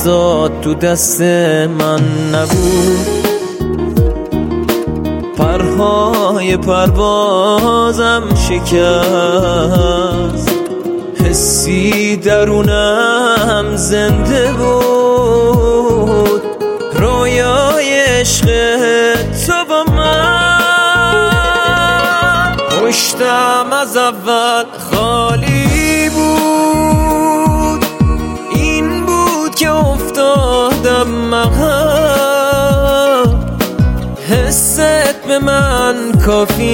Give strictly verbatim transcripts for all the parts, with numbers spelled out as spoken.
دستات تو دست من نبود، پرهای پروازم شکست، حسی درونم زنده بود، رویای عشق تو با من. پشتم از اول خالی بود، این بود که افتادم عقب، حست به من کافی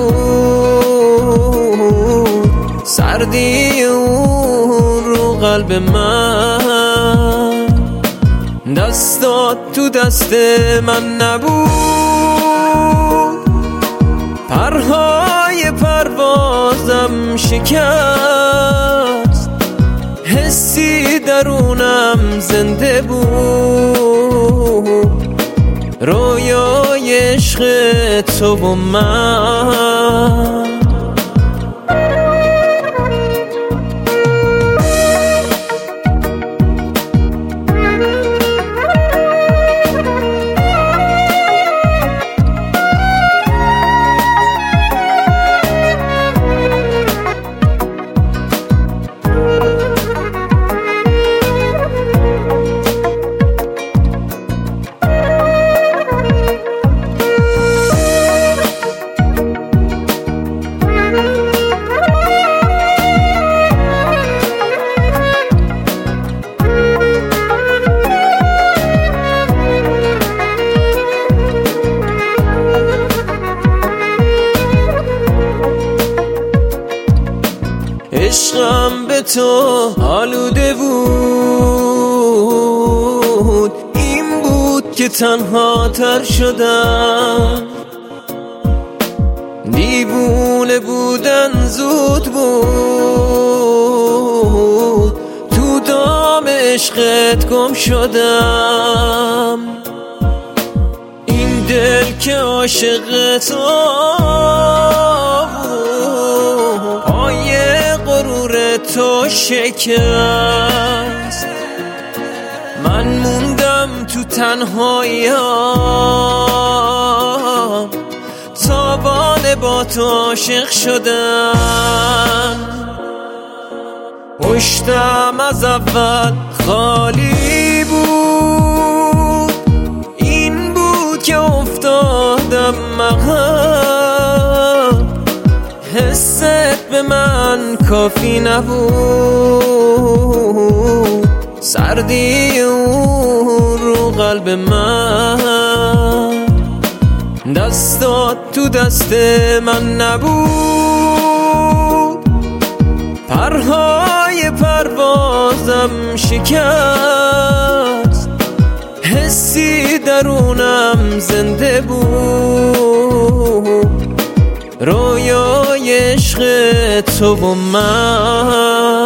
نبود، سردی اون رو قلب من، دستات تو دست من نبود، پرهای پروازم شکست، حسی درونم زنده بود، رویای عشق تو و من. عشقم به تو آلوده بود، این بود که تنها تر شدم، دیوونه بودن زود بود، تو دام عشقت گم شدم، این دل که عاشق تو غرور تو شکست، من موندم تو تنهاییم، تابانه با تو عاشق شدم. پشتم از اول خالی بود، این بود که افتادم عقب، حست به من کافی نبود، سردی اون رو قلب من، دستات تو دست من نبود، پرهای پروازم شکست، حسی درونم زنده بود، رویای عشق تو و من.